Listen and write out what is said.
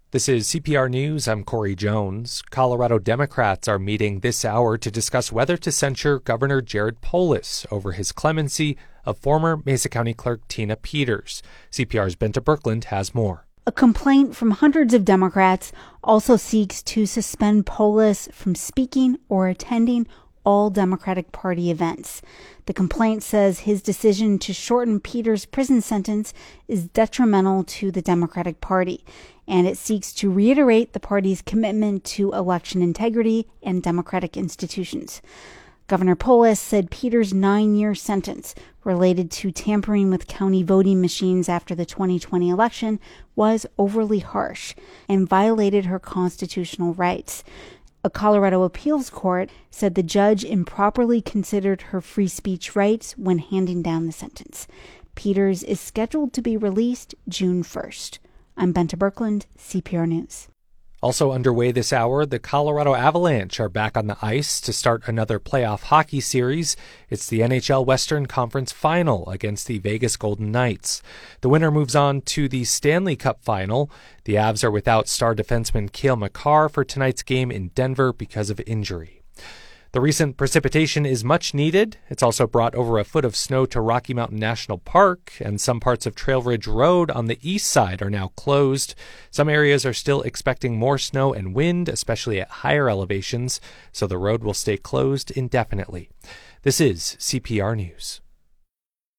This is CPR News. I'm Corey Jones. Colorado Democrats are meeting this hour to discuss whether to censure Governor Jared Polis over his clemency of former Mesa County Clerk Tina Peters. CPR's Benta Birkeland has more. A complaint from hundreds of Democrats also seeks to suspend Polis from speaking or attending all Democratic Party events. The complaint says his decision to shorten Peters' prison sentence is detrimental to the Democratic Party, and it seeks to reiterate the party's commitment to election integrity and democratic institutions. Governor Polis said Peters' 9-year sentence related to tampering with county voting machines after the 2020 election was overly harsh and violated her constitutional rights. A Colorado appeals court said the judge improperly considered her free speech rights when handing down the sentence. Peters is scheduled to be released June 1st. I'm Benta Birkeland, CPR News. Also underway this hour, the Colorado Avalanche are back on the ice to start another playoff hockey series. It's the NHL Western Conference Final against the Vegas Golden Knights. The winner moves on to the Stanley Cup Final. The Avs are without star defenseman Cale Makar for tonight's game in Denver because of injury. The recent precipitation is much needed. It's also brought over a foot of snow to Rocky Mountain National Park, and some parts of Trail Ridge Road on the east side are now closed. Some areas are still expecting more snow and wind, especially at higher elevations, so the road will stay closed indefinitely. This is CPR News.